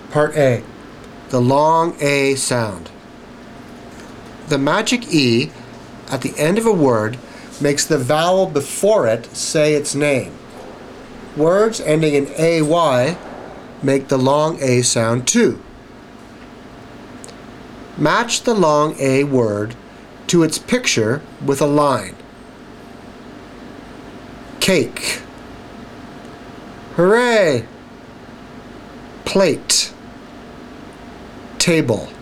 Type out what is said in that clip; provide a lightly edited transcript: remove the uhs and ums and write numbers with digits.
Part A. The long A sound. The magic E at the end of a word makes the vowel before it say its name. Words ending in AY make the long A sound too. Match the long A word to its picture with a line. Cake. Hooray! Plate. Table.